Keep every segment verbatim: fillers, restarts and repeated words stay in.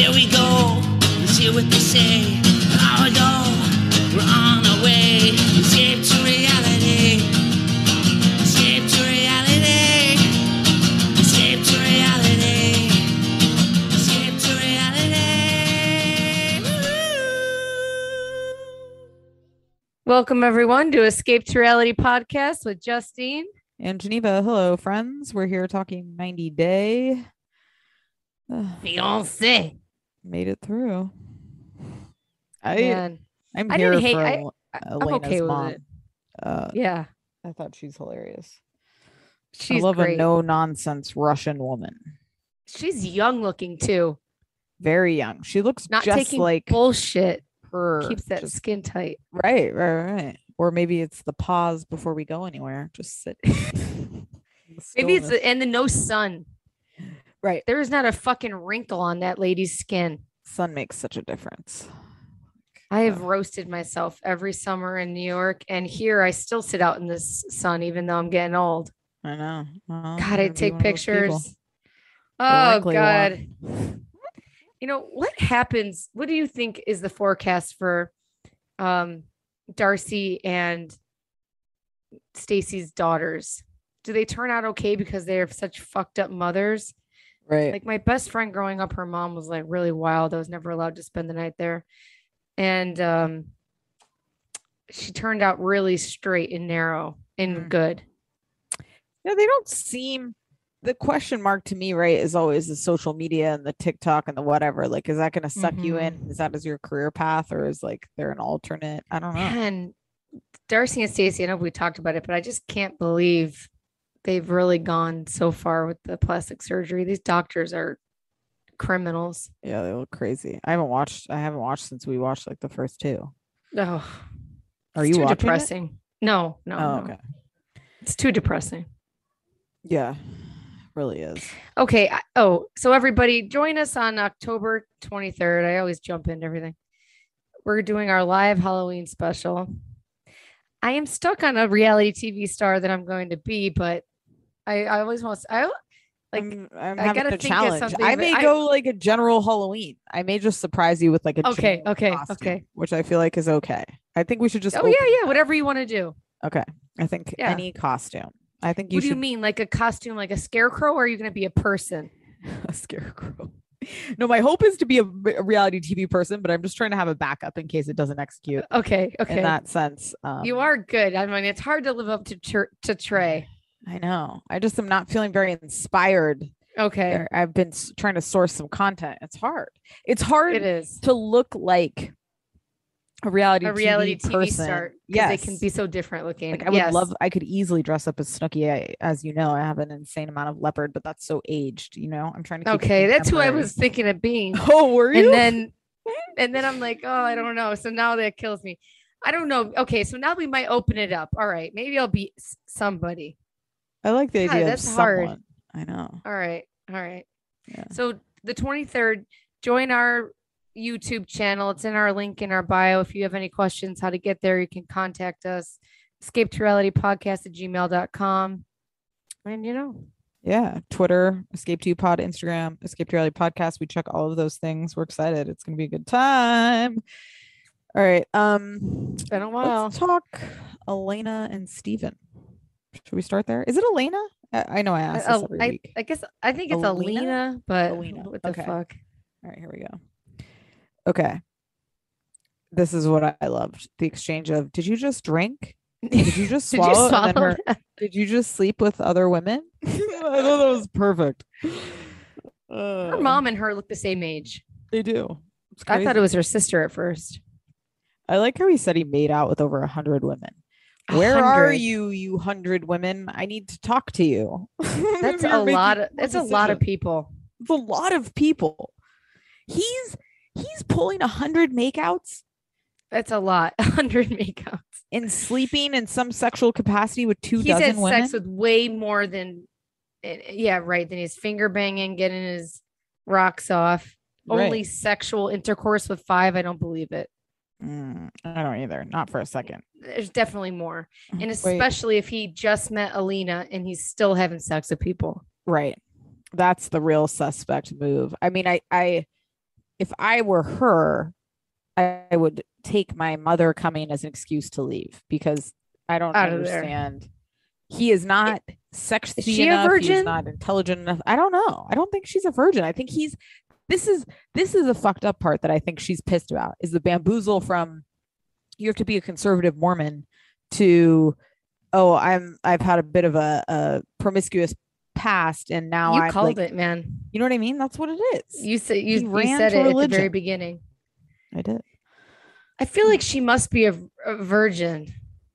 Here we go. Let's hear what they say. An hour ago, we're on our way. Escape to reality. Escape to reality. Escape to reality. Escape to reality. Woo! Welcome everyone to Escape to Reality podcast with Justine and Geneva. Hello, friends. We're here talking ninety Day. Fiance. Made it through. I Man, I'm I here didn't hate. for I, Elena's I'm okay mom. with it. Uh, Yeah, I thought she's hilarious. she's I love great. a no nonsense Russian woman. She's young looking too. Very young. She looks Not just taking like bullshit. her. Keeps that Just- skin tight. right, right, right. Or maybe it's the pause before we go anywhere. Just sit. Maybe it's the, and the no sun. right. There is not a fucking wrinkle on that lady's skin. Sun makes such a difference. I have Uh, roasted myself every summer in New York, and here I still sit out in this sun, even though I'm getting old. I know. Well, God, you're I gonna be take one of those people. pictures. The Oh wrinkly God. one. You know, what happens? What do you think is the forecast for um Darcy and Stacy's daughters? Do they turn out okay because they have such fucked up mothers? Right. Like my best friend growing up, her mom was like really wild. I was never allowed to spend the night there. And um she turned out really straight and narrow and Mm. good. Yeah, they don't seem. The question mark to me, right, is always the social media and the TikTok and the whatever. Like, is that going to suck you in? Is that as your career path, or is like there an alternate? I don't know. And Darcy and Stacey, I know we talked about it, but I just can't believe they've really gone so far with the plastic surgery. These doctors are criminals. Yeah, they look crazy. I haven't watched. I haven't watched since we watched like the first two. Oh, Are it's you too watching it? depressing? No, no, Oh, no. okay. It's too depressing. Yeah, really is. Okay. I- Oh, so everybody join us on October twenty-third. I always jump into everything. We're doing our live Halloween special. I am stuck on a reality T V star that I'm going to be, but I, I always want to, I like, I'm, I'm I having gotta a think of challenge. something I that may I- go like a general Halloween. I may just surprise you with like a okay, general okay, costume, okay. which I feel like is okay. I think we should just. Oh, open yeah, with yeah. Whatever you want to do. that. Okay, I think Yeah. any costume. I think you What do should. you mean? Like a costume, like a scarecrow, or are you going to be a person? A scarecrow. No, my hope is to be a, a reality T V person, but I'm just trying to have a backup in case it doesn't execute Okay, okay. in that sense. Um, You are good. I mean, it's hard to live up to Tr- to Trey. I know. I just am not feeling very inspired. Okay, There- I've been s- trying to source some content. It's hard. It's hard it is to look like a reality a reality T V T V person. star because Yes. they can be so different looking. Like I would Yes. love, I could easily dress up as Snooki. I, as you know, I have an insane amount of leopard, but that's so aged. You know, I'm trying to. Keep it Okay, that's who I contemporary. was thinking of being. Oh, were you? And then, and then I'm like, oh, I don't know. So now that kills me. I don't know. Okay, so now we might open it up. All right, maybe I'll be s- somebody. I like the God, idea that's of hard. someone. I know. All right, all right. Yeah. So the twenty-third, join our YouTube channel. It's in our link in our bio. If you have any questions how to get there, you can contact us. Escape to reality podcast at gmail dot com. And you know, Yeah. Twitter, Escape to You Pod, Instagram, Escape to Reality Podcast. We check all of those things. We're excited. It's gonna be a good time. All right. Um, it's been a while. let's talk Elena and Steven. Should we start there? Is it Elena? I, I know I ask I, this every I, week. I guess I think it's Alina? Alina, but Alina. what the Okay. fuck? All right, here we go. Okay. This is what I loved. The exchange of, did you just drink? Did you just Did you swallow? And then swallow her, that? did you just sleep with other women? I thought that was perfect. Her Uh, mom and her look the same age. They do. It's I thought crazy. it was her sister at first. I like how he said he made out with over a hundred women. A Where are hundred. you, you hundred women? I need to talk to you. That's You're a lot making of poor that's a lot of decisions. people. It's a lot of people. He's he's pulling a hundred makeouts That's a lot. A hundred makeouts. and sleeping in some sexual capacity with two He's dozen had women. sex with way more than eh, yeah, right. Than his finger banging, getting his rocks off. Right. Only sexual intercourse with five. I don't believe it. Mm, I don't either. Not for a second. There's definitely more. And Wait, especially if he just met Alina and he's still having sex with people. right. That's the real suspect move. I mean, I I if I were her, I, I would take my mother coming as an excuse to leave because I don't Out of there. understand. He is not sexy Is she a enough. He is virgin? not intelligent enough. I don't know. I don't think she's a virgin. I think he's this is this is the fucked up part that I think she's pissed about is the bamboozle from you have to be a conservative Mormon to oh I'm I've had a bit of a, a promiscuous past and now You I'm called like, it, man. you know what I mean? That's what it is. You said He you, you ran said to it at the religion. very beginning. I did. I feel like she must be a, a virgin.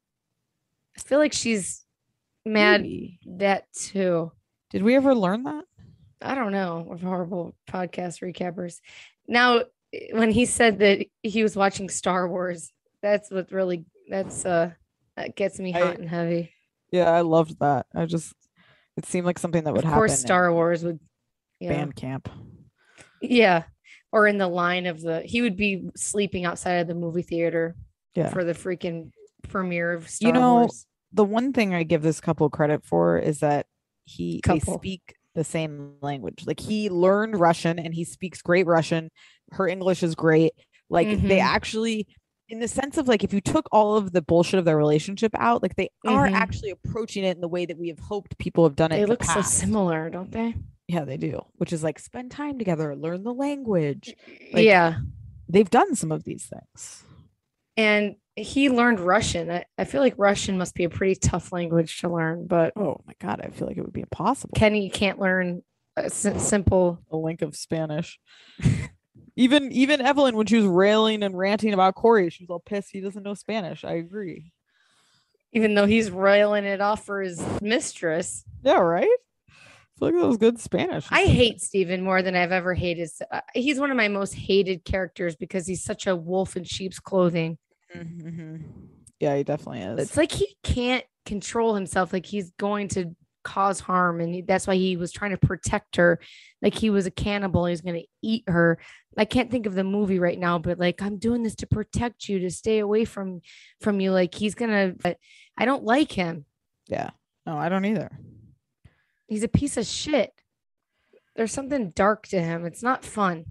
I feel like she's mad Maybe. that too. Did we ever learn that? I don't know. We're horrible podcast recappers. Now, when he said that he was watching Star Wars, that's what really that's uh that gets me hot I- and heavy. Yeah, I loved that. I just it seemed like something that would Of happen. course, Star in Wars would. Yeah, band camp. yeah, or in the line of the he would be sleeping outside of the movie theater Yeah. for the freaking premiere of Star You know, Wars. The one thing I give this couple credit for is that he they Couple. speak the same language. Like he learned Russian and he speaks great Russian. Her English is great. Like they Mhm. actually, in the sense of like if you took all of the bullshit of their relationship out, like they are Mhm. actually approaching it in the way that we have hoped people have done it. They in the look so past. similar, don't they? Yeah, they do. Which is like spend time together, learn the language. Like, Yeah. They've done some of these things. And he learned Russian. I, I feel like Russian must be a pretty tough language to learn, but Oh my god, I feel like it would be impossible. Kenny can't learn a s- simple. A link of Spanish. even even Evelyn, when she was railing and ranting about Corey, she was all pissed he doesn't know Spanish. I agree. Even though he's railing it off for his mistress. Yeah, right. I feel like that was good Spanish. I hate Steven more than I've ever hated. uh, He's one of my most hated characters because he's such a wolf in sheep's clothing. Mm-hmm. Yeah, he definitely is. It's like he can't control himself. Like he's going to cause harm. And he- that's why he was trying to protect her. Like he was a cannibal. He was going to eat her. I can't think of the movie right now, but like, I'm doing this to protect you, to stay away from, from you. Like he's going to, I don't like him. Yeah. No, I don't either. He's a piece of shit. There's something dark to him. It's not fun.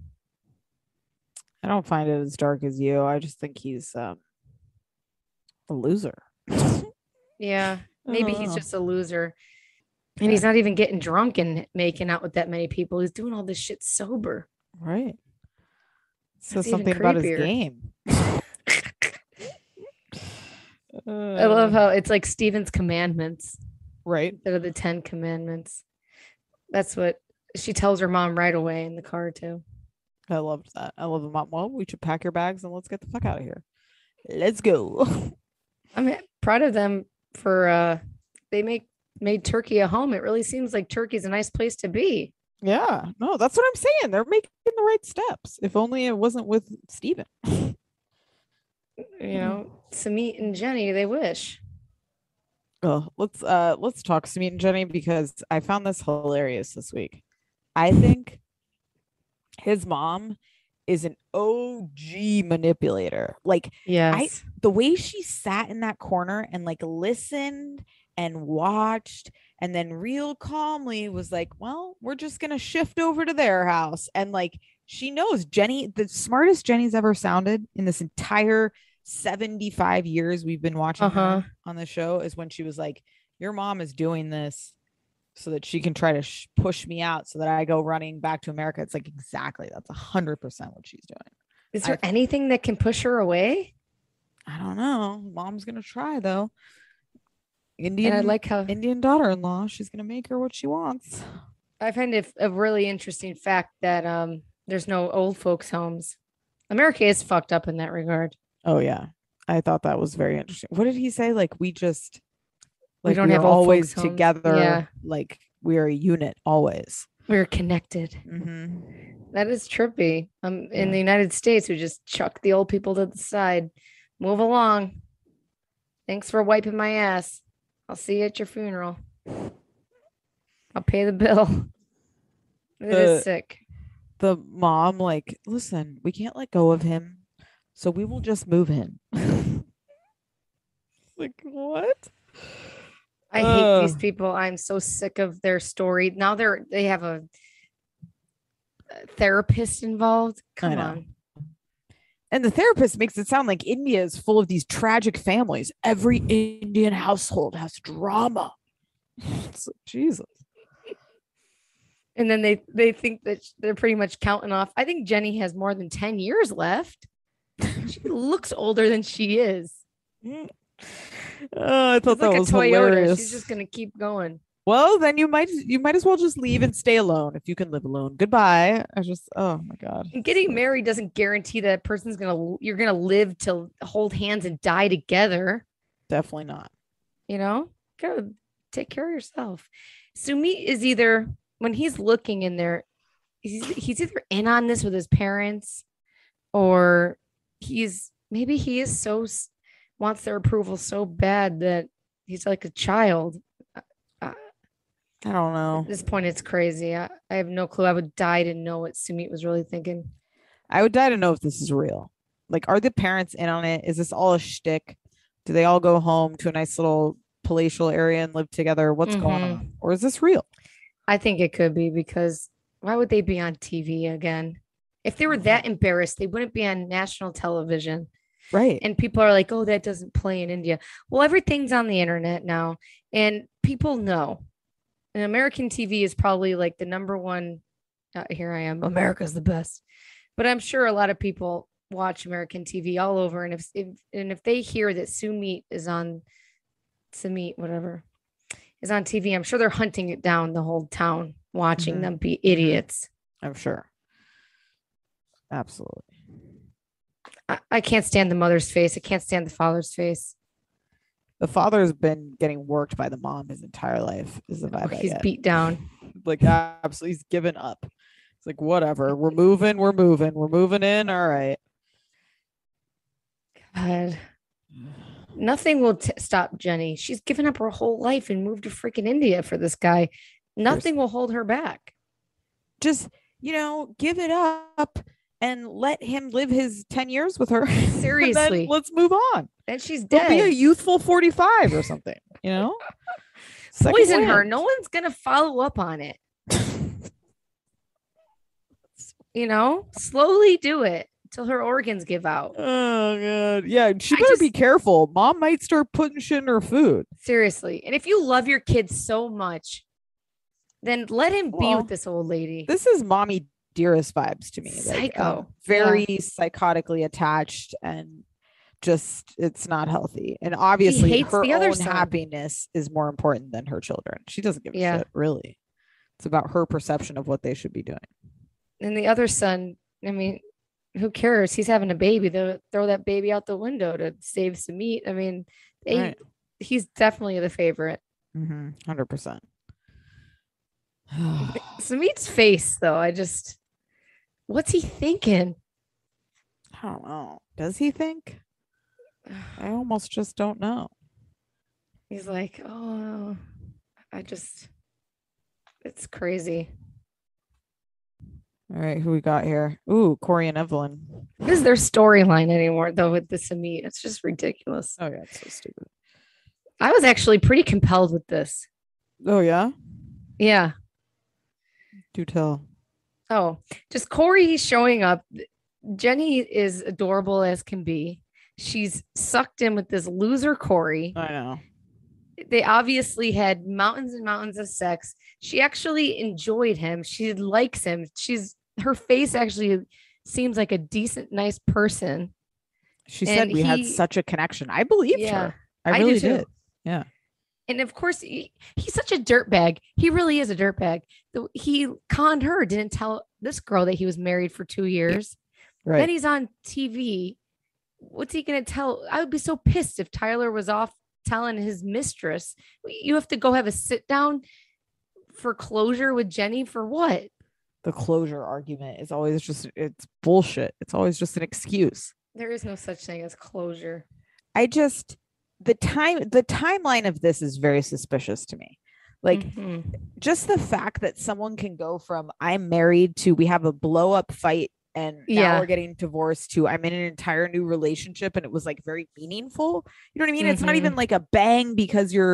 I don't find it as dark as you. I just think he's um, a loser. Yeah. Maybe he's Oh. just a loser. And he's not even getting drunk and making out with that many people. He's doing all this shit sober. Right. So That's even something about his creepier. game. I love how it's like Stephen's commandments right. instead of the Ten Commandments. That's what she tells her mom right away in the car too. I loved that. I love the mom. Well, we should pack your bags and let's get the fuck out of here. Let's go. I'm proud of them for uh they make made Turkey a home. It really seems like Turkey's a nice place to be. Yeah. No, that's what I'm saying. They're making the right steps. If only it wasn't with Steven. You know, Samit and Jenny, they wish. Oh, let's uh let's talk Samit and Jenny because I found this hilarious this week. I think his mom is an O G manipulator. Like Yes. the way she sat in that corner and like listened and watched and then real calmly was like, well, we're just gonna shift over to their house. And like she knows Jenny, the smartest Jenny's ever sounded in this entire seventy-five years we've been watching Uh-huh. her on the show is when she was like, your mom is doing this so that she can try to sh- push me out so that I go running back to America. It's like exactly that's a hundred percent what she's doing. Is there I- anything that can push her away? I don't know. Mom's gonna try though. Indian And I like how Indian daughter-in-law. She's gonna make her what she wants. I find it a really interesting fact that um there's no old folks homes. America is fucked up in that regard. Oh yeah, I thought that was very interesting. What did he say? Like we just We like don't we have are old always folks' homes. together. Yeah. Like we're a unit always. We're connected. Mm-hmm. That is trippy. Um, in Yeah. the United States, we just chuck the old people to the side. Move along. Thanks for wiping my ass. I'll see you at your funeral. I'll pay the bill. It is Uh, sick. The mom, like, listen, we can't let go of him, so we will just move him. Like what? I hate these Ugh. people. I'm so sick of their story. Now they're they have a therapist involved. Come I know. on. And the therapist makes it sound like India is full of these tragic families. Every Indian household has drama. It's like, Jesus. And then they they think that they're pretty much counting off. I think Jenny has more than ten years left. She looks older than she is. Oh, I thought It's that like was a Toyota. hilarious. She's just gonna keep going. Well, then you might you might as well just leave and stay alone if you can live alone. Goodbye. I just oh my god. And getting married doesn't guarantee that person's gonna you're gonna live to hold hands and die together. Definitely not. You know, gotta take care of yourself. Sumit is either when he's looking in there, he's he's either in on this with his parents, or he's maybe he is so wants their approval so bad that he's like a child. I don't know. At this point, it's crazy. I, I have no clue. I would die to know what Sumit was really thinking. I would die to know if this is real. Like, are the parents in on it? Is this all a shtick? Do they all go home to a nice little palatial area and live together? What's Mm-hmm. going on? Or is this real? I think it could be, because why would they be on T V again? If they were that embarrassed, they wouldn't be on national television. Right. And people are like, oh, that doesn't play in India. Well, everything's on the internet now, and people know. And American T V is probably like the number one. Uh, here I am. America's the best. But I'm sure a lot of people watch American T V all over. And if, if and if they hear that Sumit is on Sumit, whatever, is on T V, I'm sure they're hunting it down the whole town, watching Mhm. them be idiots. I'm sure. Absolutely. I, I can't stand the mother's face. I can't stand the father's face. The father's been getting worked by the mom his entire life. Is the vibe I He's get. beat down. Like, absolutely, he's given up. It's like, whatever. We're moving. We're moving. We're moving in. All right. God. Nothing will t- stop Jenny. She's given up her whole life and moved to freaking India for this guy. Nothing will hold her back. Just, you know, give it up and let him live his ten years with her. And then Seriously. let's move on. And she's Don't be a dead. youthful forty-five or something, you know? Second Poison her. wind. No one's going to follow up on it. You know, slowly do it till her organs give out. Oh, God. Yeah, she I better be just- careful. Mom might start putting shit in her food. Seriously. And if you love your kids so much, then let him be Well, with this old lady. This is mommy dearest vibes to me. Like, Psycho. um, very psychotically attached, and just it's not healthy. And obviously hates her the other own son. happiness is more important than her children. She doesn't give a Yeah. shit, really. It's about her perception of what they should be doing. And the other son, I mean, who cares? He's having a baby. They'll throw that baby out the window to save some meat. I mean, they, Right. he's definitely the favorite. Mm-hmm. one hundred percent. Samit's face, though, I just, what's he thinking? I don't know. Does he think? I almost just don't know. He's like, oh, I just, it's crazy. All right, who we got here? Ooh, Corey and Evelyn. What is their storyline anymore, though, with the Samit? It's just ridiculous. Oh, yeah, it's so stupid. I was actually pretty compelled with this. Oh, yeah? Yeah. Do tell. Oh, just Corey showing up. Jenny is adorable as can be. She's sucked in with this loser Corey. I know. They obviously had mountains and mountains of sex. She actually enjoyed him. She likes him. She's her face actually seems like a decent, nice person. She said And we had he- such a connection. I believed Yeah, her. I I do really too. did. Yeah. And of course, he, he's such a dirtbag. He really is a dirtbag. The- He conned her, didn't tell this girl that he was married for two years. Right. Then he's on T V. What's he going to tell? I would be so pissed if Tyler was off telling his mistress. You have to go have a sit down for closure with Jenny for what? The closure argument is always just, it's bullshit. It's always just an excuse. There is no such thing as closure. I just, the time, the timeline of this is very suspicious to me. Like, Mhm. just the fact that someone can go from I'm married to we have a blow up fight and now Yeah. we're getting divorced to I'm in an entire new relationship and it was like very meaningful. You know what I mean? It's not Mhm. even like a bang because you're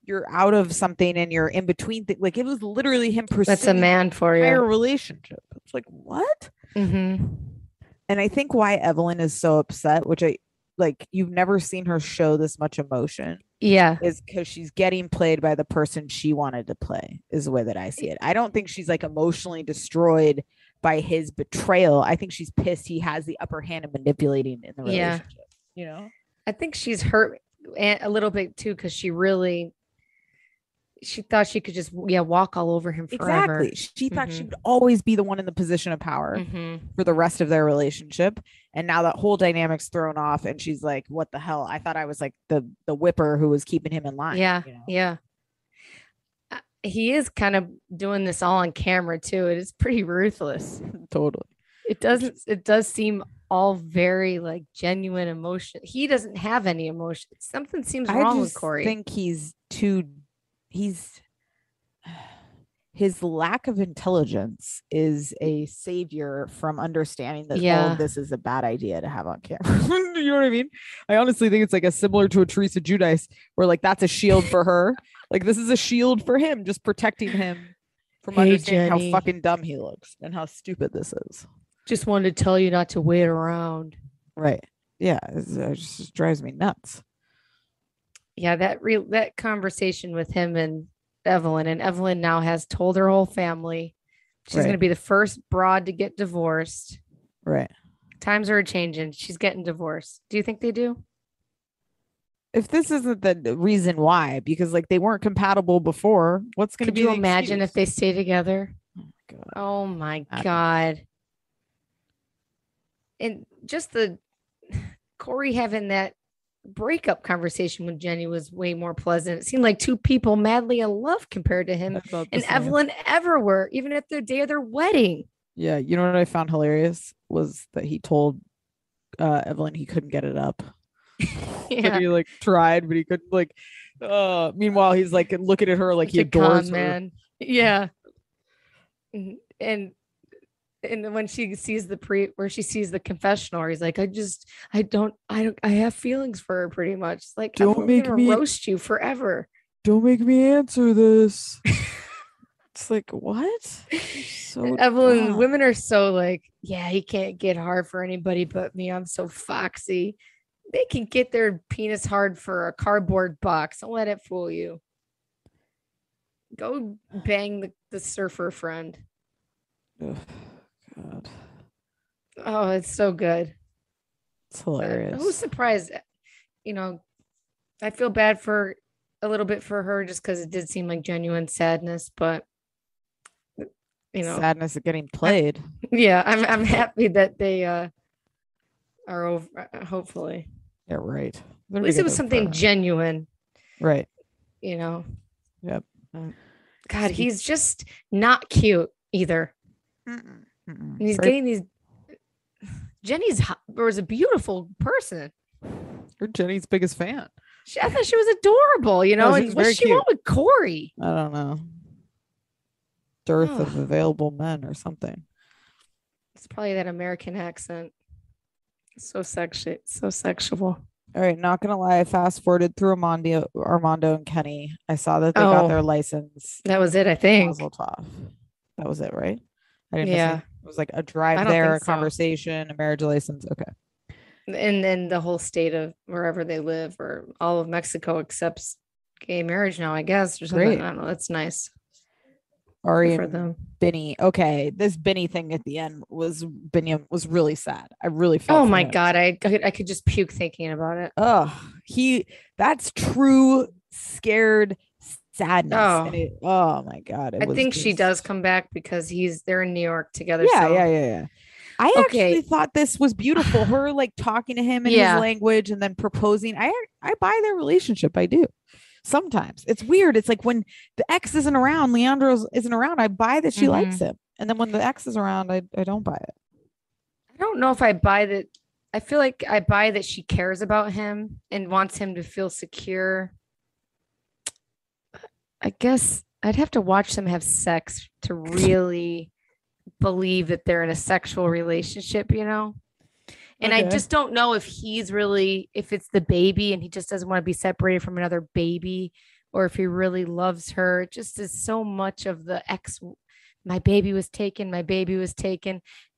you're out of something and you're in between things. Like it was literally him pursuing That's a man for entire you. relationship. It's like, what? Mm-hmm. And I think why Evelyn is so upset, which I like, you've never seen her show this much emotion, Yeah. is because she's getting played by the person she wanted to play, is the way that I see it. I don't think she's like emotionally destroyed by his betrayal. I think she's pissed he has the upper hand in manipulating in the Yeah. relationship. You know? I think she's hurt a a little bit too, because she really, she thought she could just, yeah, walk all over him forever. Exactly. She thought she Mhm. would always be the one in the position of power Mhm. for the rest of their relationship. And now that whole dynamic's thrown off and she's like, what the hell? I thought I was like the the whipper who was keeping him in line. Yeah. You know? Yeah. Uh, He is kind of doing this all on camera too. It is pretty ruthless. Totally. It doesn't, it does seem all very like genuine emotion. He doesn't have any emotion. Something seems I wrong just with Corey. think he's too he's his lack of intelligence is a savior from understanding that all Yeah. of this is a bad idea to have on camera. You know what I mean? I honestly think it's like a similar to a Teresa Giudice, where like that's a shield for her. Like this is a shield for him, just protecting him from Hey, understanding Jenny. how fucking dumb he looks and how stupid this is. Just wanted to tell you not to wait around. Right. Yeah. it's- It just, just drives me nuts. Yeah, that real that conversation with him and Evelyn, and Evelyn now has told her whole family she's Right. going to be the first broad to get divorced. Right. Times are changing. She's getting divorced. Do you think they do? If this isn't the reason why, because like they weren't compatible before, what's going to Could be you the imagine if excuse? they stay together? God. Oh my I don't know. God. And just the Corey having that breakup conversation with Jenny was way more pleasant. It seemed like two people madly in love compared to him I thought the and same. Evelyn ever were, even at the day of their wedding. Yeah, you know what I found hilarious was that he told uh, Evelyn he couldn't get it up. That Yeah. he like tried, but he couldn't. Like, uh, meanwhile, he's like looking at her like he Such a con adores her. man. Yeah. And and and then when she sees the pre where she sees the confessional, he's like, I just I don't I don't I have feelings for her pretty much. It's like, Don't I'm make gonna me- roast you forever. Don't make me answer this. It's like what? So And Evelyn, dumb. women are so like, yeah, he can't get hard for anybody but me. I'm so foxy. They can get their penis hard for a cardboard box. Don't let it fool you. Go bang the, the surfer friend. Ugh, God, Oh, it's so good. it's But hilarious. who's surprised? You know, I feel bad for a little bit for her just because it did seem like genuine sadness, but you know, Sadness of getting played. yeah, I'm I'm happy that they uh are over. uh, Hopefully, Yeah, right. at least it was something genuine. right. You know. Yep. God, Speak- he's just not cute either. Mm-mm, mm-mm. And he's Very- getting these. Jenny's ho- was a beautiful person. You're Jenny's biggest fan. She, I thought she was adorable, you know. No, she and was what's very she want with Corey? I don't know. Dearth of Ugh. available men or something. It's probably that American accent. So sexy, so sexual. All right, not gonna lie. I fast forwarded through Armando, Armando and Kenny. I saw that they got Oh. their license. That was it, I think. Mazel tov. That was it, right? I didn't. miss Yeah. anything. It was like a I drive don't there, a think so. conversation, a marriage license. Okay. And then the whole state of wherever they live, or all of Mexico accepts gay marriage now, I guess, or something. Great. I don't know. That's nice Ari Good for and them. Benny. Okay, this Benny thing at the end was Benny was really sad. I really felt. Oh for my him. God, I, I could I could just puke thinking about it. Oh, he. That's true scared sadness. Oh. And it, oh my God. it I was think she just- does come back because he's they're in New York together. Yeah, so. yeah, yeah, yeah. I Okay. actually thought this was beautiful. Her like talking to him in Yeah. his language and then proposing. I I buy their relationship. I do. Sometimes it's weird. It's like when the ex isn't around, Leandro isn't around. I buy that she Mhm. likes him, and then when the ex is around, I I don't buy it. I don't know if I buy that. I feel like I buy that she cares about him and wants him to feel secure. I guess I'd have to watch them have sex to really believe that they're in a sexual relationship, you know? And I Okay. just don't know if he's really, if it's the baby and he just doesn't want to be separated from another baby or if he really loves her. It just is so much of the ex. My baby was taken. My baby was taken.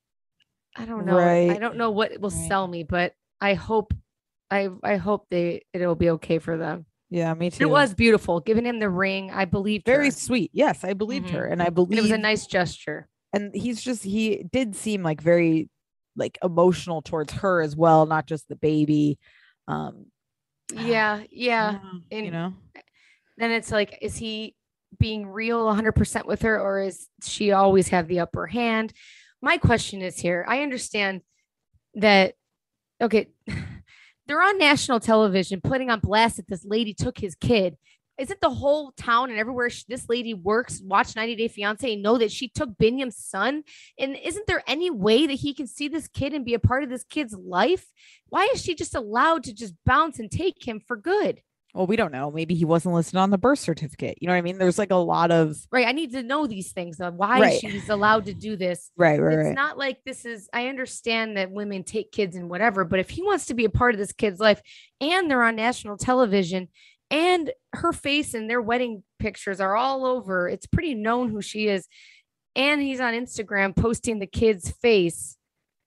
I don't know. I Right. don't know what will Right. sell me, but I hope, I I hope they it'll be okay for them. Yeah, me too. It was beautiful giving him the ring. I believed very her. sweet. Yes, I believed her, Mhm. and I And it was a believe, nice gesture. and he's just he did seem like very like emotional towards her as well, not just the baby. Um, Yeah, yeah. yeah, you And know, then it's like, is he being real one hundred percent with her, or is she always have the upper hand? My question is here. I understand that, okay, they're on national television putting on blast that this lady took his kid. Isn't the whole town and everywhere sh- this lady works watch ninety Day Fiance and know that she took Binyam's son? And isn't there any way that he can see this kid and be a part of this kid's life? Why is she just allowed to just bounce and take him for good? well, we don't know. Maybe he wasn't listed on the birth certificate. You know what I mean? There's like a lot of Right. I need to know these things. Of why Right. she's allowed to do this. right, right, It's right. not like this is, I understand that women take kids and whatever, but if he wants to be a part of this kid's life and they're on national television and her face and their wedding pictures are all over, it's pretty known who she is. And he's on Instagram posting the kid's face.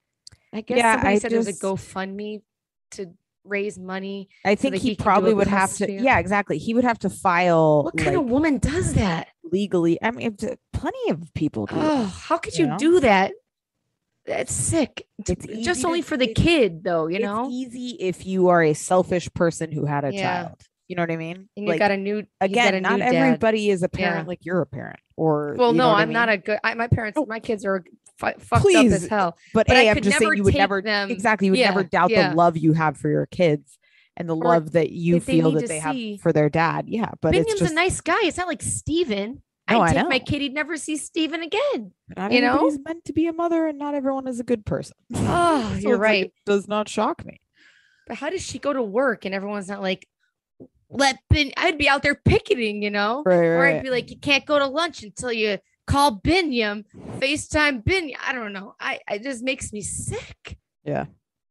I guess Yeah, somebody I said there's just- a GoFundMe to raise money. I so think that he, he can do probably a would have to. custody. Yeah, exactly. He would have to file What kind like, of woman does that? legally. I mean, it's- plenty of people do. Oh, that. how could you you know? do that? That's sick. It's Just easy only to- for the it's- kid, though, you it's know? easy if you are a selfish person who had a Yeah. child. You know what I mean? And you got a new, you got again, a not new dad. everybody is a parent Yeah. like you're a parent. Or Well, you no, know what I I'm not mean? a good. I, my parents, Oh. my kids are fu- fucked up Please, as hell. But, but a, I I'm could just saying never you would take never them- exactly. You would never Yeah, doubt yeah. the love you have for your kids and the Or love that you that they feel need that to they see. have for their dad. Yeah, but it's Binyam's just a nice guy. It's not like Steven. No, I'd I take my know. kid. He'd never see Steven again. not you know? everybody's meant to be a mother, and not everyone is a good person. Oh, So you're it's like, right. it does not shock me. But how does she go to work and everyone's not like, let Ben? I'd be out there picketing, you know? Right, Or right. I'd be like, you can't go to lunch until you call Binyam, FaceTime Binyam. I don't know. I it just makes me sick. Yeah,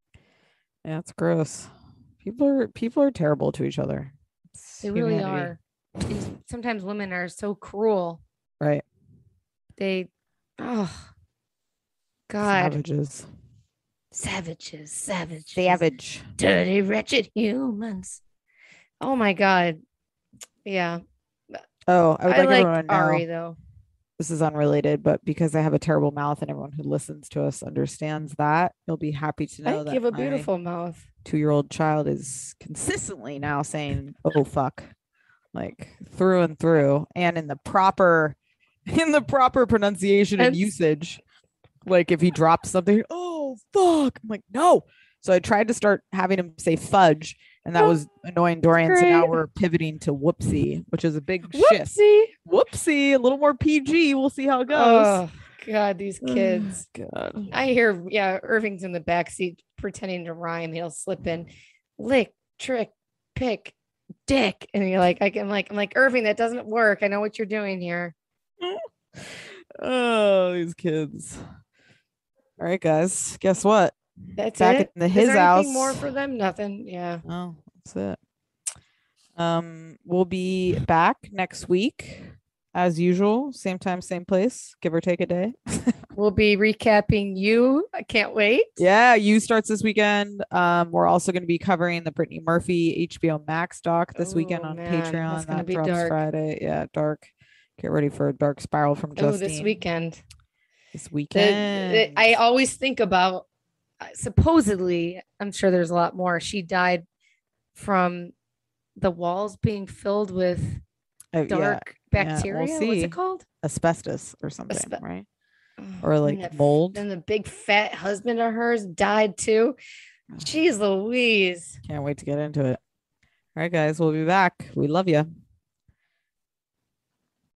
yeah, it's gross. People are people are terrible to each other. It's They really humanity. are. And sometimes women are so cruel. Right. They, oh, God, Savages. savages, savages, Savage. dirty, wretched humans. Oh my God. Yeah. Oh, I would I like, like everyone to know. Ari though. This is unrelated, but because I have a terrible mouth and everyone who listens to us understands that, you'll be happy to know I that give a my beautiful mouth. two-year-old child is consistently now saying, "Oh fuck," like through and through, and in the proper, in the proper pronunciation and That's- usage. Like if he drops something, "Oh fuck," I'm like, "No." So I tried to start having him say fudge, and that Oh, was annoying Dorian. So now great. we're pivoting to whoopsie, which is a big shift. Whoopsie. Whoopsie, a little more P G. We'll see how it goes. Oh God, these kids. God. I hear, yeah, Irving's in the backseat pretending to rhyme. He'll slip in, lick, trick, pick, dick, and you're like, I can like, I'm like, Irving, that doesn't work. I know what you're doing here. Oh, these kids. All right, guys. Guess what? That's Back it. in the Is his there house. anything more for them? Nothing. Yeah. Oh, that's it. Um, we'll be back next week as usual. Same time, same place, give or take a day. We'll be recapping you. I can't wait. Yeah, you starts this weekend. Um, we're also going to be covering the Brittany Murphy H B O Max doc this weekend Oh, on man, Patreon. that's gonna That be drops dark. Friday. Yeah, dark. Get ready for a dark spiral from Oh, Justine this weekend. This The- weekend. the- I always think about uh, supposedly, I'm sure there's a lot more. She died from the walls being filled with Uh, yeah, dark yeah, we'll bacteria. What's see. it called? asbestos or something, Asbe- right? Oh, Or and like that- mold. And the big fat husband of hers died too. Jeez Louise. Can't wait to get into it. All right, guys, we'll be back. We love you.